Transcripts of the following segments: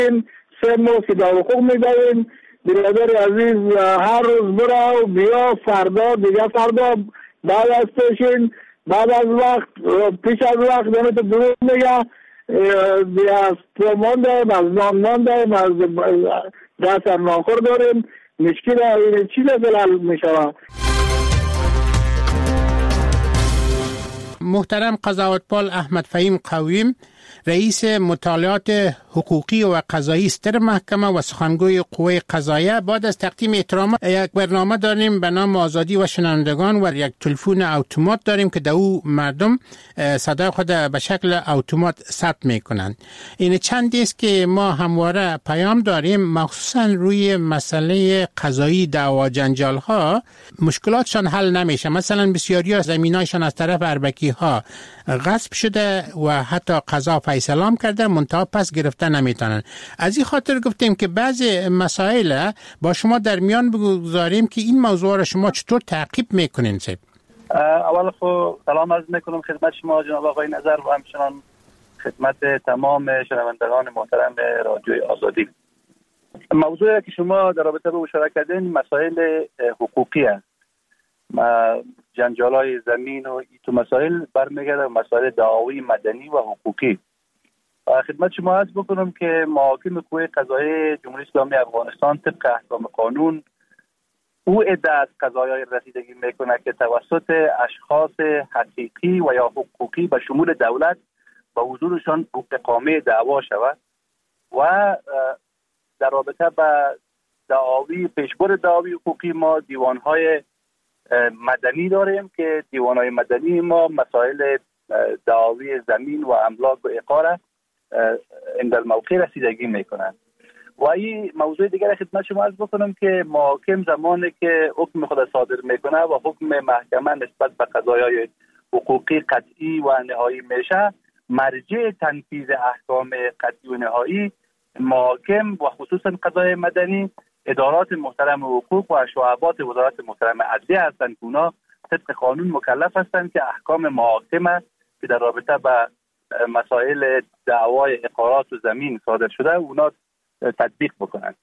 3 ماه که در حقوق میدهیم. برادر عزیز هر روز برا و بیا، فردا دیگه فردا بعد از پیشین، بعد از وقت پیش از وقت دانه تو دروغ میگه، از پرمان داریم، از نام داریم، از دست ناخور داریم. مشکل این چیز دلال میشود. محترم قضاوتپال احمد فهیم قویم، رئیس مطالعات حقوقی و قضایی ستر محکمه و سخنگوی قوه قضاییه، بعد از تقدیم احترام یک برنامه داریم به نام آزادی و شنوندگان و یک تلفن اتومات داریم که در او مردم صدای خود به شکل اتومات ثبت میکنند. این چندی است که ما همواره پیام داریم، مخصوصا روی مسئله قضایی دعوا جنجال ها مشکلاتشان حل نمیشه. مثلا بسیاری از زمینایشان از طرف اربکی ها غصب شده و حتی قضا فیصله کرده، منتها پس گرفته نمیتونن. از این خاطر گفتیم که بعضی مسائل با شما در میان بگذاریم که این موضوع را شما چطور تعقیب میکنین. اول خب سلام عرض میکنم خدمت شما جناب آقای نظر و همچنان خدمت تمام شنوندگان محترم رادیوی آزادی. موضوعی که شما در رابطه با اشاره کردین مسائل حقوقی است. جنجال‌های زمین و این تو مسائل برمیگرده مسائل دعاوی مدنی و حقوقی. خدمت شما عرض بکنم که محاکم قوه قضاییه جمهوری اسلامی افغانستان طبق احکام قانون او ادعا از قضایای رسیدگی میکنه که توسط اشخاص حقیقی و یا حقوقی به شمول دولت به حضورشان اقامه دعوا شود و در رابطه با دعاوی پیشبرد دعاوی حقوقی ما دیوانهای مدنی داریم که دیوانهای مدنی ما مسائل دعاوی زمین و املاک و عقار در موقع رسیدگی میکنند. و این موضوع دیگر خدمت شما عرض بکنم که محاکم زمانی که حکم خود صادر میکنه و حکم محکمه نسبت به قضایای حقوقی قطعی و نهایی میشه، مرجع تنفیذ احکام قطعی و نهایی محاکم و خصوصا قضای مدنی ادارات محترم حقوق و شعبات وزارت محترم عدلیه هستند که اونا طبق قانون مکلف هستند که احکام محاکمه که در رابطه با مسائل دعوای عقارات و زمین صادر شده اونا تطبیق بکنند.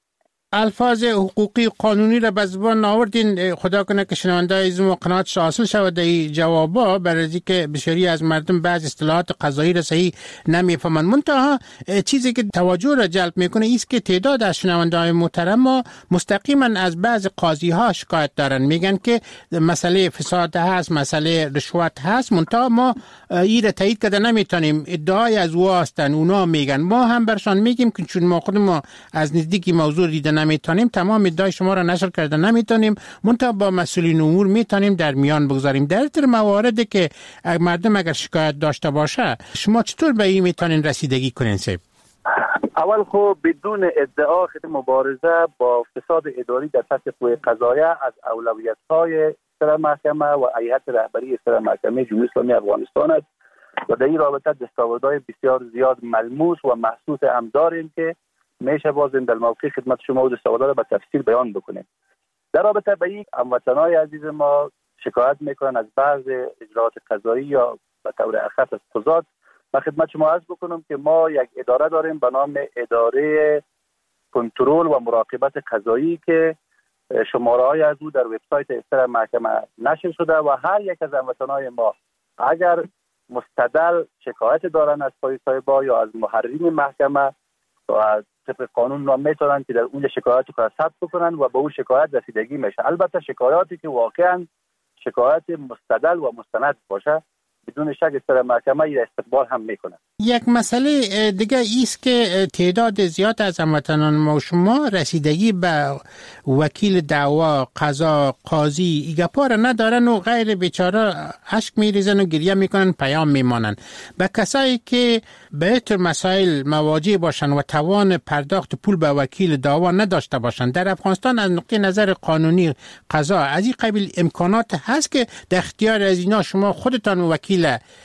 الفاظ حقوقی قانونی را به زبان آوردین، خدا کنه که شنونده ایزم قناعت حاصل شود در جوابا، برای که بسیاری از مردم بعض اصطلاحات قضایی را صحیح نمیفهمند. منتها چیزی که توجه را جلب میکنه است که تعداد از شنونده های محترم ما مستقیما از بعض قاضی ها شکایت دارن، میگن که مسئله فساد هست، مسئله رشوت هست، منتها ما این را تایید کرده نمیتونیم، ادعای از او هستن، اونا میگن. ما هم برشان میگیم که چون ما خود ما از نزدیکی موضوع دیده نمیتونیم، تمام ادعای شما را نشر کرده نمیتونیم، منتها با مسئولین امور میتونیم در میان بگذاریم. در تر مواردی که مردم اگر شکایت داشته باشه، شما چطور به این میتونین رسیدگی کنین؟ اول خب بدون ادعا مبارزه با فساد اداری در سطح قوه قضاییه از اولویت‌های سر محکمه و هیئت رهبری سر محکمه جمهوری اسلامی افغانستان است و در این رابطه دستاوردهای بسیار زیاد ملموس و محسوس هم داریم که میشه بازم در موقع خدمت شما و دستاوردها را به تفصیل بیان بکنیم. در رابطه با این هموطنان عزیز ما شکایت میکنن از بعض اجراءات قضایی یا به طور اخص از قضات. من خدمت شما عرض بکنم که ما یک اداره داریم به نام اداره کنترل و مراقبت قضایی که شماره های از او در وبسایت استر محکمه نشر شده و هر یک از هموطنان ما اگر مستدل شکایت دارن از پای صاحبا یا از محررین محکمه و طبق قانون نام میتونن که در اونجا شکایت رو ثبت بکنن و به اون شکایت رسیدگی میشه. البته شکایاتی که واقعا شکایت مستدل و مستند باشه بدون شک استر محکمه این استقبال هم میکنه. یک مسئله دیگه ایست که تعداد زیاد از هموطنان ما و شما رسیدگی به وکیل دعوا، قضا، قاضی ایگپا را ندارن و غیر بیچاره اشک میریزن و گریه میکنن، پیام میمانن. به کسایی که به طور مسائل مواجه باشن و توان پرداخت پول به وکیل دعوا نداشته باشن، در افغانستان از نقطه نظر قانونی قضا از این قبیل امکانات هست که در اختیار از اینا شما خودتان وکیل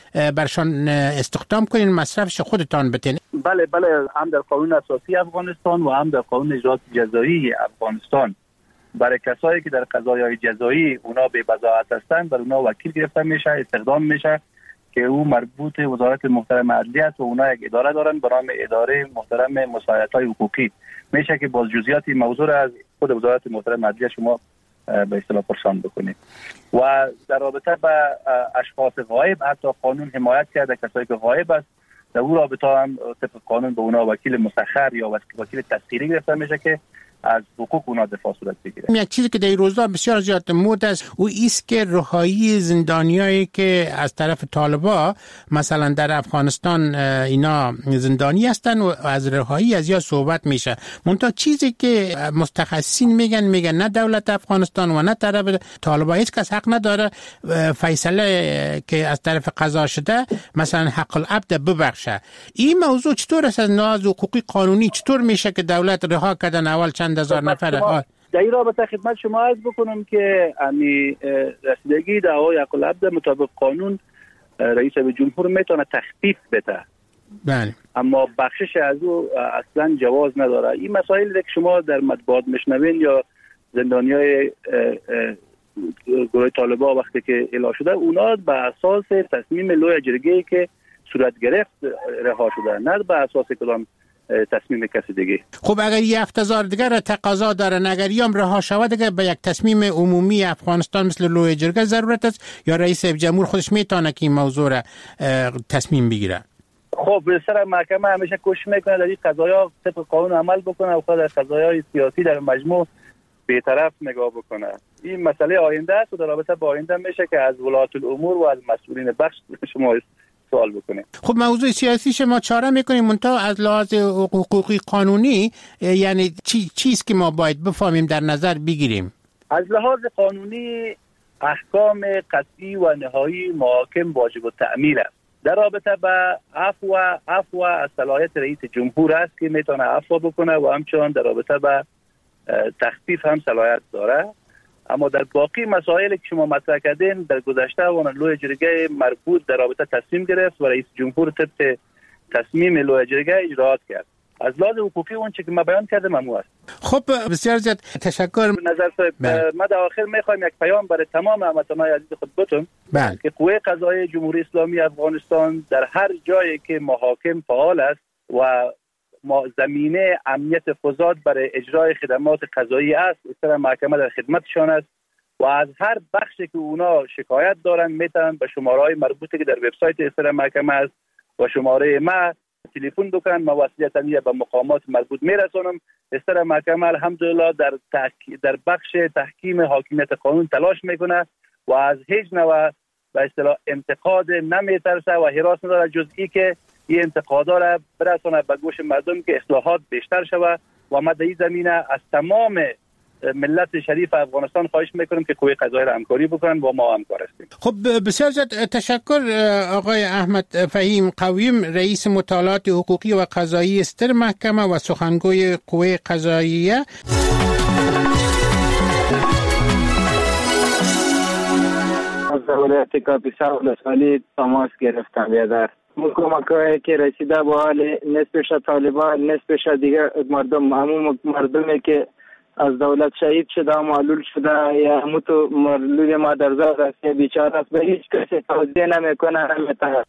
برشان استخدام کنین، مصرفش خودتان بتین؟ بله هم در قانون اساسی افغانستان و هم در قانون اجرات جزایی افغانستان برای کسایی که در قضایای جزایی اونا به بضاعت هستن بر اونا وکیل گرفته میشه، استخدام میشه که او مربوط وزارت محترم عدلیه است و اونا یک اداره دارن به نام اداره محترم مساعدت‌های حقوقی. میشه که باز جزئیات موضوع را از خود وزارت محترم عدلیه شما به اصطلاح پرسان بکنید. و در رابطه با اشخاص غایب حتی قانون حمایت کرده کسایی که غایب است، در اون رابطه هم طبق قانون به اونا وکیل مسخر یا وکیل تسخیری گرفته میشه که از حقوق اونا دفاع صورت بگیره. یک چیزی که در این روزها بسیار زیاد مود است او ایست که رهایی زندانیایی که از طرف طالبان مثلا در افغانستان اینا زندانی هستن و از رهایی از یا صحبت میشه. منتها چیزی که متخصصین میگن نه دولت افغانستان و نه طرف طالبان هیچ کس حق نداره فیصله که از طرف قضا شده مثلا حق العبد ببخشه. این موضوع چطور است از ناز حقوقی قانونی چطور میشه که دولت رها کردن اول چند هزار نفر؟ در این رابطه خدمت شما عرض بکنم که رسیدگی دعوای حق العبد مطابق قانون رئیس جمهور میتونه تخفیف بده. بله. اما بخشش از او اصلا جواز نداره. این مسائل که شما در مطبوعات میشنوین یا زندانیای گروه طالبان وقتی که اعلام شده اونا به اساس تصمیم لوی جرگه‌ای که صورت گرفت رها شده، نه به اساس کدام تصمیم کسی دیگه. خب اگر 7000 دیگر تقاضا دارن اگر یام رها شود دیگه به یک تصمیم عمومی افغانستان مثل لوی جرگه ضرورت است یا رئیس جمهور خودش میتونه که این موضوع را تصمیم بگیره؟ خب سر محکمه همیشه کوشش میکنه در این قضایا طبق قانون عمل بکنه و خود در قضایای سیاسی در مجموع بی‌طرف نگاه بکنه. این مسئله آینده است و در رابطه با آینده میشه که از ولایت الامور و از مسئولین بخش شما سوال بکنیم. خب موضوع سیاسی شما چاره میکنیم منتها از لحاظ حقوقی قانونی یعنی چیز که ما باید بفهمیم در نظر بگیریم؟ از لحاظ قانونی احکام قطعی و نهایی محاکم واجب التأمیل است. در رابطه با عفو از صلاحیت رئیس جمهور است که میتونه عفو بکنه و همچنان در رابطه با تخفیف هم صلاحیت داره. اما در باقی مسائلی که شما مطرح کردین در گذشته و لوی جرگه مربوط در رابطه تصمیم گرفت و رئیس جمهور طبق تصمیم لوی جرگه اجراات کرد. از لحاظ حقوقی اون چیزی که ما بیان کردم همون است. خب بسیار زیاد تشکر. نظر صاحب ما در آخر میخوایم یک پیام برای تمام هموطنان عزیز خود بتون که قوه قضاییه جمهوری اسلامی افغانستان در هر جایی که محاکم فعال است و زمینه امنیت فضاد برای اجرای خدمات قضایی است استر محکمه در خدمتشان است و از هر بخشی که اونا شکایت دارن میتونن به شماره‌های مربوطه که در وبسایت استر محکمه است و شماره ما تلفن بکنن. ما وصیتاً به مقامات مربوط میرسونم. استر محکمه الحمدلله در بخش تحکیم حاکمیت قانون تلاش میکنه و از هیچ نوع به اصطلاح انتقاد نمیترسه و هراس نداره جز ای که این انتقادا را برسانه به گوش مردم که اصلاحات بیشتر شود و ما در این زمینه از تمام ملت شریف افغانستان خواهش میکنم که قوه قضاییه را همکاری بکنن و ما همکار هستیم. خب بسیار زیاد تشکر آقای احمد فهیم قویم رئیس مطالعات حقوقی و قضایی استر محکمه و سخنگوی قوه قضاییه. از دولت کاپیسا ولسوالی تماس گرفتم بیادر کمک‌هایی که رسیده به حال نصفش طالبان نصفش دیگه مردم همون مردمی که از دولت شهید شده و معلول شده یا همون تو معلول مادرزاد است یا بیچاره است به هیچ کسی توضیح نمیکنه نمیتونه.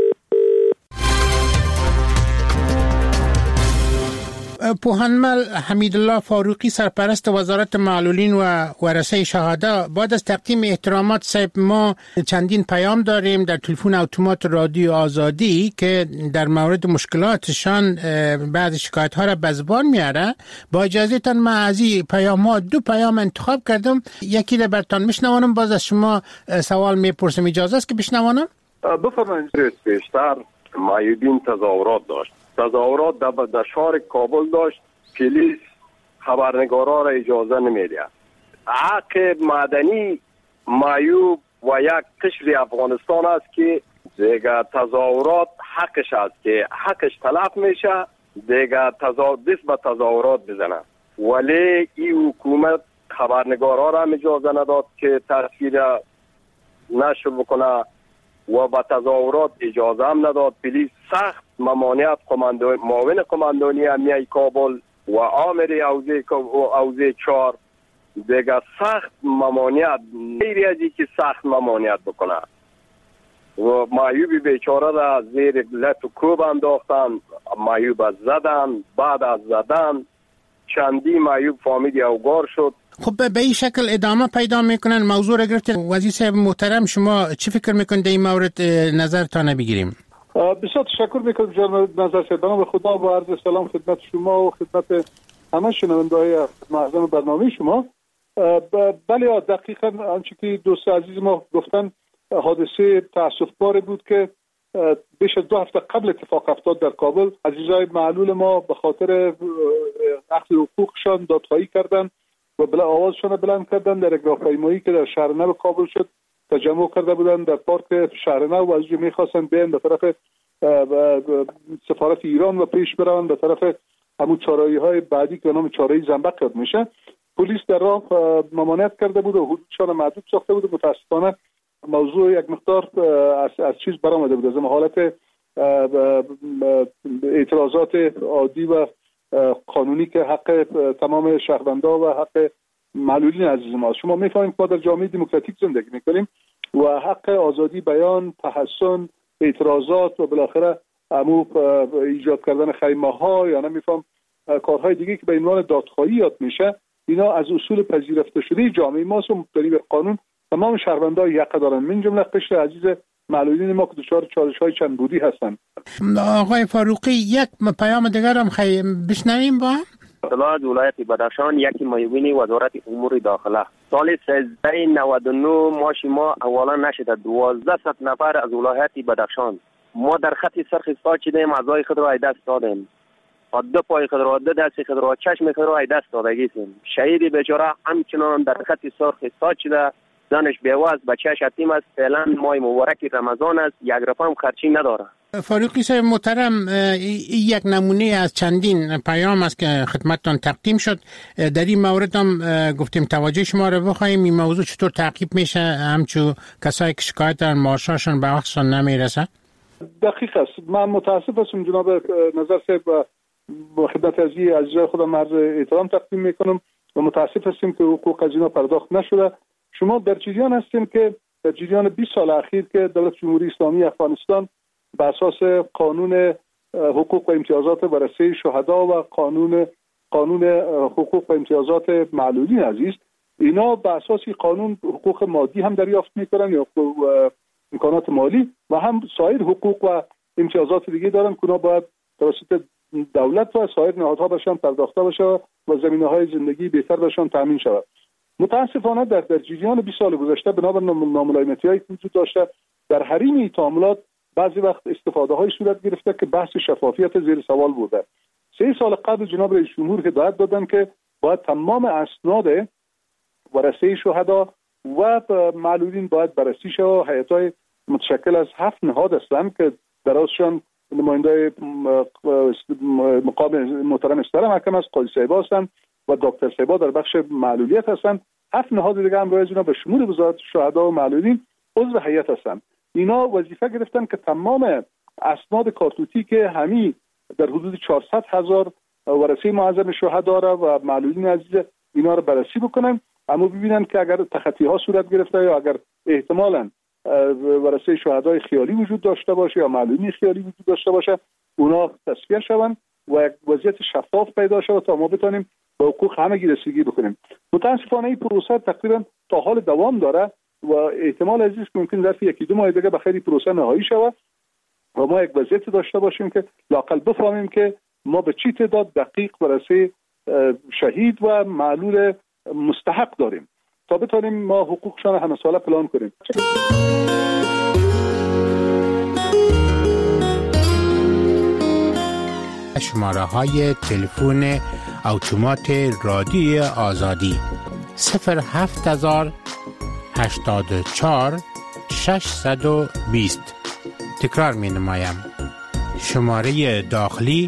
پوهنمل حمیدالله فاروقی سرپرست وزارت معلولین و ورثه شهدا بعد از تقدیم احترامات صاحب ما چندین پیام داریم در تلفن اتومات رادیو آزادی که در مورد مشکلاتشان بعض شکایت ها را به زبان میاره. با اجازهتان من از این پیام ها 2 پیام انتخاب کردم یکی را براتون میشنوانم باز از شما سوال میپرسم اجازه است که بشنوانم؟ بفرمایید. پیشتر معیوبین تظاهرات داشت. تظاهرات در شهر کابل داشت. پلیس خبرنگارا را اجازه نمیداد. حق مدنی معیوب و یک قشر افغانستان است که دیگه تظاهرات حقش است که حقش تلف میشه دیگه دست به تظاهرات بزنه. ولی این حکومت خبرنگارا را اجازه نداد که تصویر نشر بکنه و با تظاهرات اجازه هم نداد. پلیس سخت ممانعت معاون قماندانی امنیه کابل و آمر حوزه 4 دیگه سخت ممانعت غیر از که سخت ممانعت بکنه. و معیوب بیچاره را زیر لط و کوب انداختن، معیوب زدن. بعد از زدن چندی معیوب فامیلی اوگار شد. خب به این شکل ادامه پیدا میکنن. موضوع را گرفت. وزیر صاحب محترم، شما چی فکر میکنید در این مورد نظرتان بگیریم؟ بسیار تشکر میکنم جناب نظر صاحب. به خدا و عرض سلام خدمت شما و خدمت همه شنونده‌های معظم برنامه شما. بله دقیقاً آنچه که دوست عزیز ما گفتن حادثه تأسف‌بار بود که بیش از 2 هفته قبل اتفاق افتاد در کابل. عزیزای معلول ما به خاطر اخذ حقوقشان دادخواهی کردند و آوازشان بلند کردند. در یک راهپیمایی که در شهر نو کابل شد تجمع کرده بودند در پارک شهر نو و از اونجا می‌خواستند بیان به طرف سفارت ایران و پیش بروند به طرف همون چهارراهی‌های بعدی که به نام چهارراهی زنبق یاد میشه. پلیس در راه ممانعت کرده بود و حدودشان محدود ساخته بود. متاسفانه موضوع یک مقدار از چیز برآمده بود، از حالت اعتراضات عادی و قانونی که حق تمام شهروندان و حق معلولین عزیز ما. شما میفهمید ما در جامعه دموکراتیک زندگی میکنیم و حق آزادی بیان، تحسن، اعتراضات و بالاخره ایجاد کردن خیمه‌ها یا نمیفهم کارهای دیگه که به عنوان دادخواهی یاد میشه، اینا از اصول پذیرفته شده جامعه ماست و مبتنی بر قانون تمام شهروندان حق دارن، من جمله قشر عزیز معلولین ما که دچار چالش‌های چند بودی هستن. آقای فاروقی، یک پیام دیگر هم بشنویم با اطلاعات ولایت بدخشان. یکی معاون وزارت امور داخله سال 1399 ما اولا نشده 1200 نفر از ولایت بدخشان ما در خط سرخ استاد شدیم، اعضای خود را دست دادیم، دو پای خود را، دو دست خود را، چشم خود را دست دادگییم. شهید بیچاره همچنان در خط سرخ استاد شده، زنش بیواز، بچه‌اش یتیم است. فعلا ماه مبارک رمضان است، یک رقم خرچی نداره. فاروقی صاحب محترم، یک نمونه از چندین پیام است که خدمتتان تقدیم شد. در این مورد هم گفتیم توجه شما رو بخوایم این موضوع چطور تعقیب میشه، همچون کسایی که شکایت دارن معاششون به وقتشان نمیرسه. دقیق است. من متاسف هستم جناب نظر صاحب با خدمت عزیزای خودم عرض احترام تقدیم میکنم و متاسف هستیم که حقوق از اینا پرداخت نشده. شما در جریان هستیم که در جریان 20 سال اخیر که دولت جمهوری اسلامی افغانستان بر اساس قانون حقوق و امتیازات ورثه شهدا و قانون حقوق و امتیازات معلولین عزیز، اینا بر اساس قانون حقوق مادی هم دریافت میکنن یا امکانات مالی و هم سایر حقوق و امتیازات دیگه دارن که اونا باید توسط دولت و سایر نهادها بهشان پرداخته باشه و زمینه‌های زندگی بهتر بهشان تامین شود. متاسفانه در جریان 20 سال گذشته بنابر ناملایمتی‌هایی که وجود داشته در حریم این تعاملات بعضی وقت استفاده‌های صورت گرفته که بحث شفافیت زیر سوال برده. 3 سال قبل جناب رئیس جمهور هدایت دادن که باید تمام اسناد ورثه شهدا و معلولین باید بررسی شود. هیئت‌های متشکل از 7 نهاد هستند که درازشان نماینده مقام محترم استر محکمه است، قاضی صاحب هستند و دکتر صاحب در بخش معلولیت هستند. 7 نهاد دیگه هم رایج به شمول وزارت شهدا و معلولین عضو هیئت هستند. اینا وظیفه گرفتن که تمام اسناد کارتوتی که همین در حدود 400,000 ورثه معظم شهدا و معلولین عزیز اینا رو بررسی بکنن، اما ببینن که اگر تخطی ها صورت گرفته یا اگر احتمالاً ورثه شهدای خیالی وجود داشته باشه یا معلولین خیالی وجود داشته باشه، اونا تصفیه شون و یک وضعیت شفاف پیدا شه تا ما بتونیم به حقوق همگی رسیدگی بکنیم. متاسفانه این پروسه تقریبا تا حال دوام داره و احتمال عزیز که ممکن ظرف 1-2 ماه دیگه به خیلی پروسه نهایی شود و ما یک وضعیت داشته باشیم که لااقل بفهمیم که ما به چی تعداد دقیق ورثه شهید و معلول مستحق داریم تا بتونیم ما حقوقشان همه ساله پلان کنیم. شماره های تلفن اتومات رادیو آزادی 07084 620. تکرار می نمایم. شماره داخلی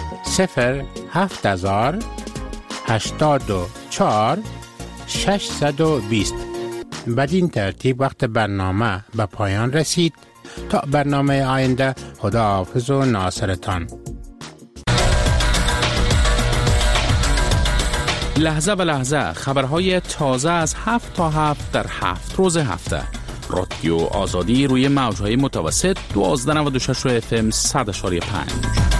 07084 620. بدین ترتیب وقت برنامه به پایان رسید. تا برنامه آینده، خداحافظ و ناصرتان. لحظه به لحظه خبرهای تازه از 7 تا 7 در 7 روز هفته. رادیو آزادی روی موجهای متوسط 1296 FM 100.5